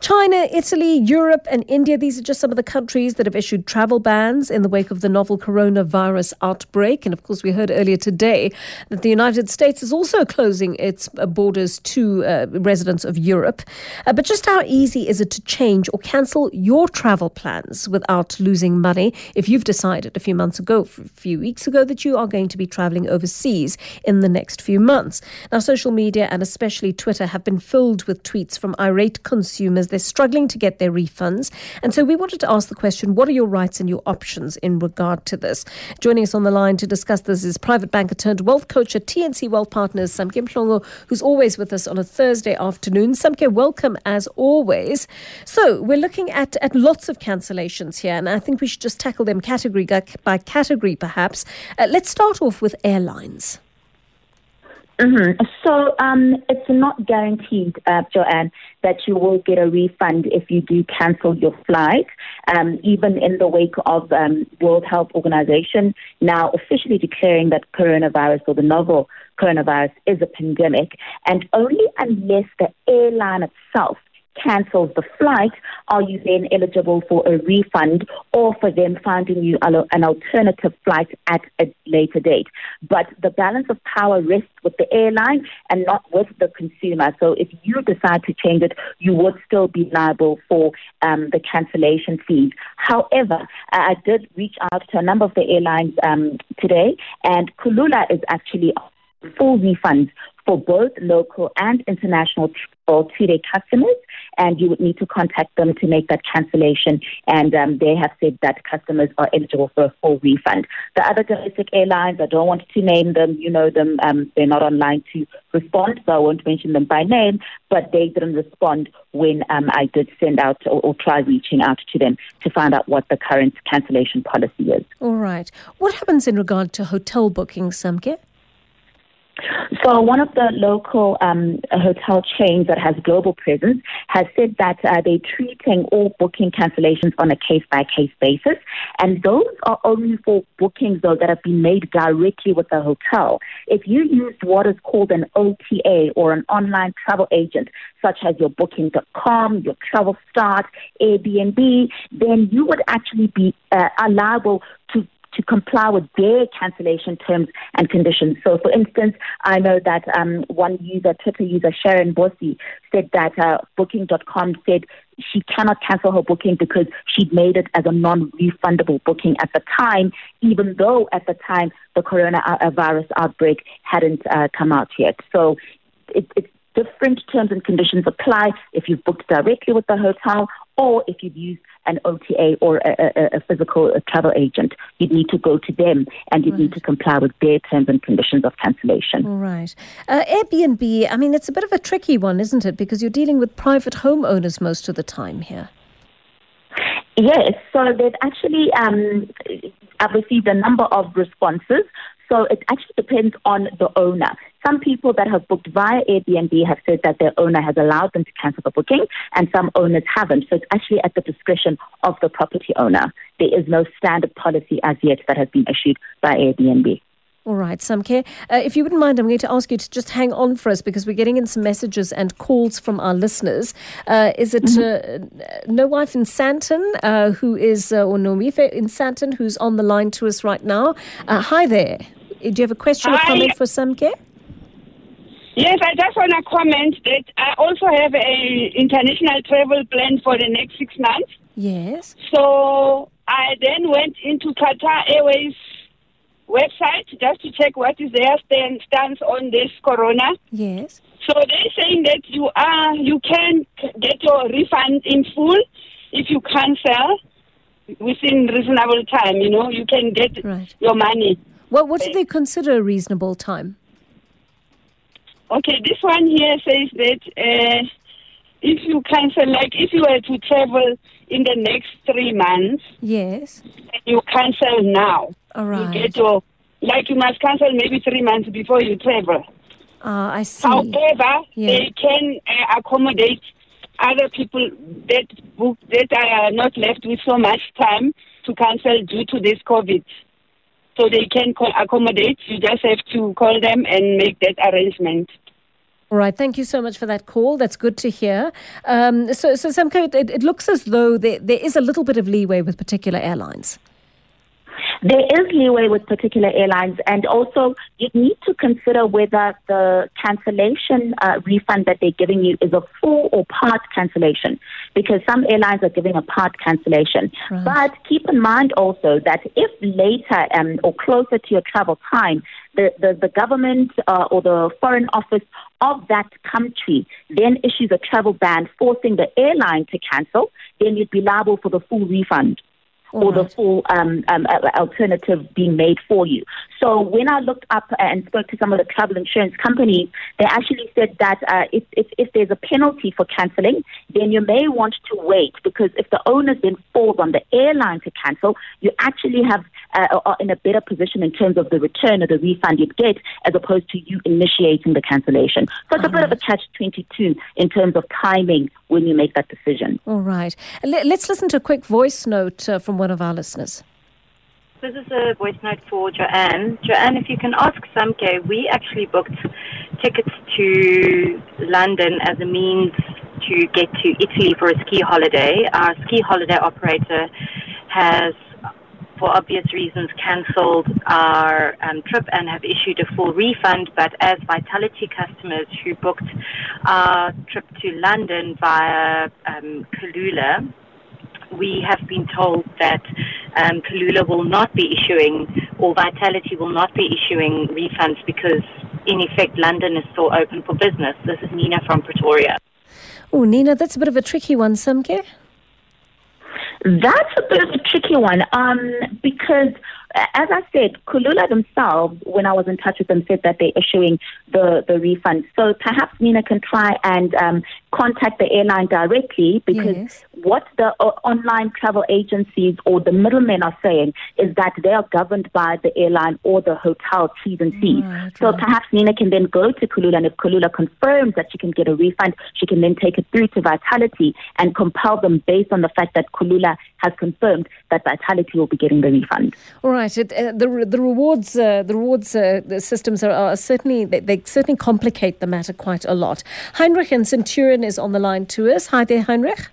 China, Italy, Europe and India, these are just some of the countries that have issued travel bans in the wake of the novel coronavirus outbreak. And of course, we heard earlier today that the United States is also closing its borders to residents of Europe. But just how easy is it to change or cancel your travel plans without losing money if you've decided a few weeks ago that you are going to be traveling overseas in the next few months? Now, social media and especially Twitter have been filled with tweets from irate consumers. They're struggling to get their refunds. And so we wanted to ask the question, what are your rights and your options in regard to this? Joining us on the line to discuss this is private banker turned wealth coach at TNC Wealth Partners, Samke Mhlongo, who's always with us on a Thursday afternoon. Samke, welcome as always. So we're looking at lots of cancellations here, and I think we should just tackle them category by category perhaps. Let's start off with airlines. So it's not guaranteed, Joanne, that you will get a refund if you do cancel your flight, even in the wake of World Health Organization now officially declaring that coronavirus or the novel coronavirus is a pandemic. And only unless the airline itself cancels the flight are you then eligible for a refund or for them finding you an alternative flight at a later date. But the balance of power rests with the airline and not with the consumer. So if you decide to change it, you would still be liable for the cancellation fees. However, I did reach out to a number of the airlines today, and Kulula is actually full refunds for both local and international or two-day customers, and you would need to contact them to make that cancellation, and they have said that customers are eligible for a full refund. The other domestic airlines, I don't want to name them, you know them, they're not online to respond, so I won't mention them by name, but they didn't respond when I did send out or try reaching out to them to find out what the current cancellation policy is. All right. What happens in regard to hotel bookings, Samke? So one of the local hotel chains that has global presence has said that they're treating all booking cancellations on a case-by-case basis. And those are only for bookings, though, that have been made directly with the hotel. If you used what is called an OTA or an online travel agent, such as your Booking.com, your Travel Start, Airbnb, then you would actually be liable to comply with their cancellation terms and conditions. So, for instance, I know that one user, Twitter user, Sharon Bossi, said that Booking.com said she cannot cancel her booking because she'd made it as a non-refundable booking at the time, even though at the time the coronavirus outbreak hadn't come out yet. So it's different terms and conditions apply if you've booked directly with the hotel or if you've used an OTA or a physical travel agent. You'd need to go to them and you'd need to comply with their terms and conditions of cancellation. All right. Airbnb, I mean, it's a bit of a tricky one, isn't it? Because you're dealing with private homeowners most of the time here. Yes, so they've actually I've received a number of responses. So it actually depends on the owner. Some people that have booked via Airbnb have said that their owner has allowed them to cancel the booking, and some owners haven't. So it's actually at the discretion of the property owner. There is no standard policy as yet that has been issued by Airbnb. All right, Samke. If you wouldn't mind, I'm going to ask you to just hang on for us because we're getting in some messages and calls from our listeners. Is it No Wife in Sandton, who is, or Nomife in Sandton, who's on the line to us right now? Hi there. Do you have a question or comment for Samke? Yes, I just want to comment that I also have a international travel plan for the next 6 months. Yes. So I then went into Qatar Airways website just to check what is their stance on this corona. Yes. So they're saying that you can get your refund in full if you cancel within reasonable time. You know, you can get your money. Well, what do they consider a reasonable time? Okay, this one here says that if you cancel, like if you were to travel in the next 3 months, yes, and you cancel now, all right, you get your, like you must cancel maybe 3 months before you travel. I see. However, they can accommodate other people that are not left with so much time to cancel due to this COVID. So they can accommodate. You just have to call them and make that arrangement. All right, thank you so much for that call. That's good to hear. So Samke, it looks as though there is a little bit of leeway with particular airlines. There is leeway with particular airlines, and also you need to consider whether the cancellation refund that they're giving you is a full or part cancellation, because some airlines are giving a part cancellation. Right. But keep in mind also that if later or closer to your travel time, the government or the foreign office of that country then issues a travel ban forcing the airline to cancel, then you'd be liable for the full refund. Or the full alternative being made for you. So when I looked up and spoke to some of the travel insurance companies, they actually said that if there's a penalty for cancelling, then you may want to wait, because if the onus then falls on the airline to cancel, you actually are in a better position in terms of the return or the refund you'd get, as opposed to you initiating the cancellation. So it's a bit of a catch-22 in terms of timing when you make that decision. All right. Let's listen to a quick voice note from one of our listeners. This is a voice note for Joanne. Joanne, if you can ask Samke, we actually booked tickets to London as a means to get to Italy for a ski holiday. Our ski holiday operator has, for obvious reasons, cancelled our trip and have issued a full refund. But as Vitality customers who booked our trip to London via Kulula, we have been told that Kulula will not be issuing, or Vitality will not be issuing refunds, because in effect London is still open for business. This is Nina from Pretoria. Oh, Nina, that's a bit of a tricky one, Samke. That's a bit of a tricky one, because, as I said, Kulula themselves, when I was in touch with them, said that they're issuing the refund. So perhaps Nina can try and contact the airline directly, because what the online travel agencies or the middlemen are saying is that they are governed by the airline or the hotel T's and C's. So perhaps Nina can then go to Kulula, and if Kulula confirms that she can get a refund, she can then take it through to Vitality and compel them based on the fact that Kulula has confirmed that Vitality will be getting the refund. All right. The rewards the systems are certainly they certainly complicate the matter quite a lot. Heinrich in Centurion is on the line to us. Hi there, Heinrich.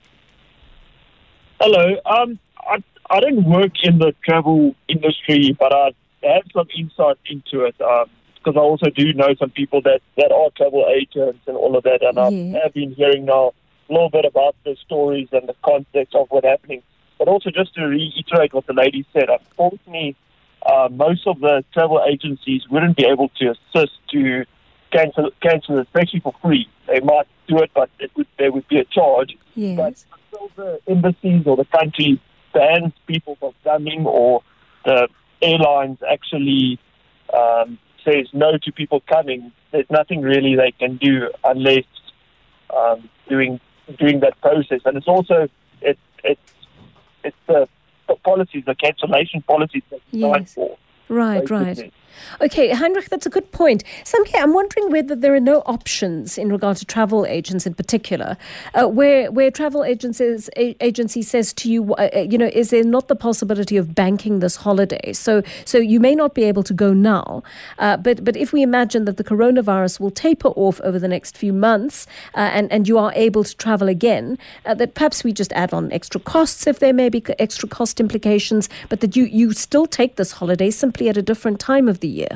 Hello. I don't work in the travel industry, but I have some insight into it, because I also do know some people that are travel agents and all of that, and I have been hearing now a little bit about the stories and the context of what's happening. But also, just to reiterate what the lady said, unfortunately, most of the travel agencies wouldn't be able to assist to cancel, especially for free. They might do it, but there would be a charge. Yes. But until the embassies or the country bans people from coming, or the airlines actually says no to people coming, there's nothing really they can do unless doing that process. And it's also it's the policies, the cancellation policies that designed for. Right. Okay, Heinrich, that's a good point. Samke, I'm wondering whether there are no options in regard to travel agents in particular, where travel agency says to you, is there not the possibility of banking this holiday? So you may not be able to go now, but if we imagine that the coronavirus will taper off over the next few months, and you are able to travel again, that perhaps we just add on extra costs if there may be extra cost implications, but that you still take this holiday simply at a different time of the year.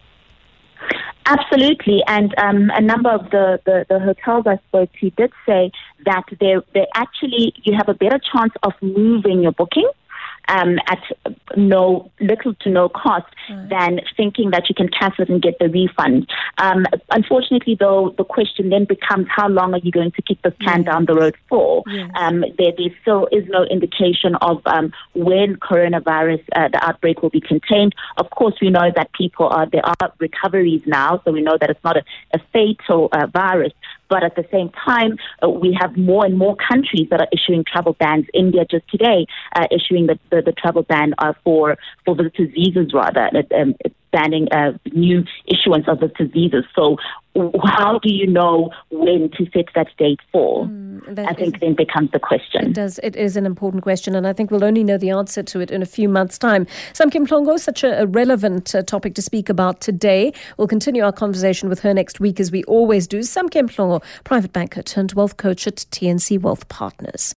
Absolutely, and a number of the hotels I spoke to did say that they actually, you have a better chance of moving your booking at little to no cost than thinking that you can cancel it and get the refund. Unfortunately, though, the question then becomes, how long are you going to kick this can down the road for? There still is no indication of when coronavirus, the outbreak will be contained. Of course, we know that there are recoveries now, so we know that it's not a fatal virus. But at the same time, we have more and more countries that are issuing travel bans. India just today issuing the travel ban for visitor visas, rather, banning new issuance of visitor visas. So how do you know when to set that date for? I think then becomes the question. It does. It is an important question, and I think we'll only know the answer to it in a few months' time. Samkem Mhlongo, such a relevant topic to speak about today. We'll continue our conversation with her next week, as we always do. Samkem Mhlongo, private banker turned wealth coach at TNC Wealth Partners.